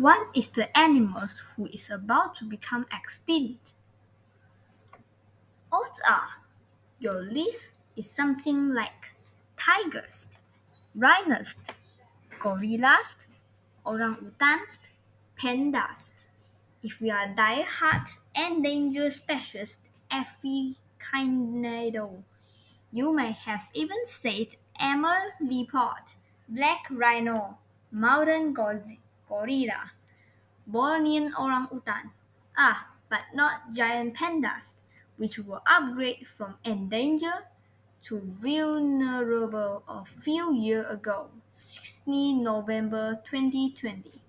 What is the animal who is about to become extinct? Odds are your list is something like tigers, rhinos, gorillas, orangutans, pandas. If we are die-hard endangered species aficionado, you may have even said emerald leopard, black rhino, mountain gorilla, Bornean orangutan. But not giant pandas, which were upgraded from endangered to vulnerable a few years ago, 16 November 2020.